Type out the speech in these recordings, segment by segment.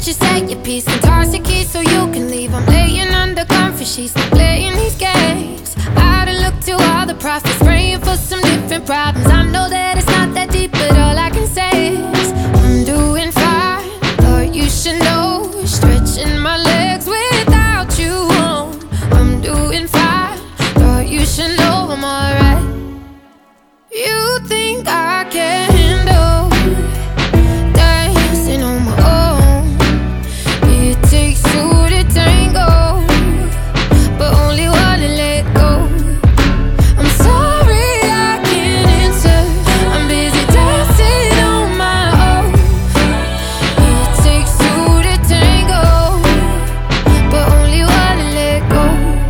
you say your piece and toss your keys so you can leave. I'm laying under comfy sheets, not playing these games. I done looked to all the prophets, praying for some different problems. I know that it's not that deep, but all I can say is I'm doing fine. Thought you should know, stretching my legs without you on. I'm doing fine. Thought you should know I'm alright. You think I can handle dancing on my own? It takes two to tango, but only one to let go. I'm sorry I can't answer, I'm busy dancing on my own. It takes two to tango, but only one to let go.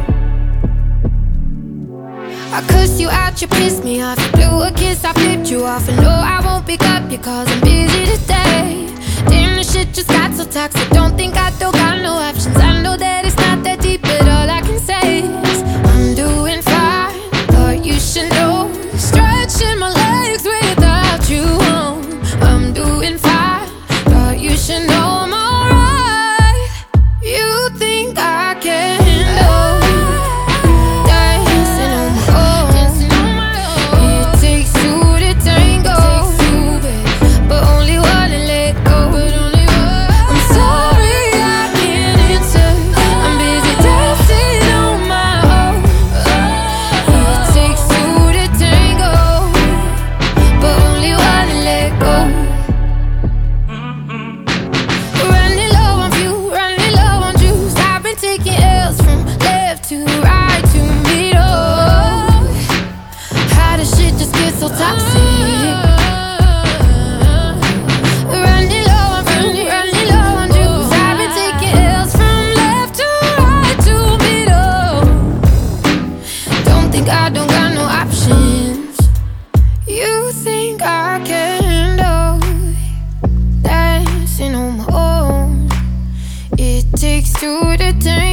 I cuss you out, you piss me off. You blew a kiss, I flipped you off. And no, I won't pick up your calls, I'm busy today. Damn, this shit just got so toxic. Don't think I don't got no options. I know that it's not that deep, but all I can say is I'm doing fine. Thought you should know, stretching my legs without you on. I'm doing fine. Thought you should know I'm alright. You think I can handle dancing on my own? It takes two to tango, but only one to let go. I'm sorry I can't answer, I'm busy dancing on my own. It takes two to tango, but only one to let go. Running low on fuel, running low on juice. I've been taking L's from left to right to middle. How does shit just get so toxic? Running low on fuel, running low on juice. I've been taking L's from left to right to middle. Don't think I don't got no options. You think I can handle dancing on my own? It takes two to tango.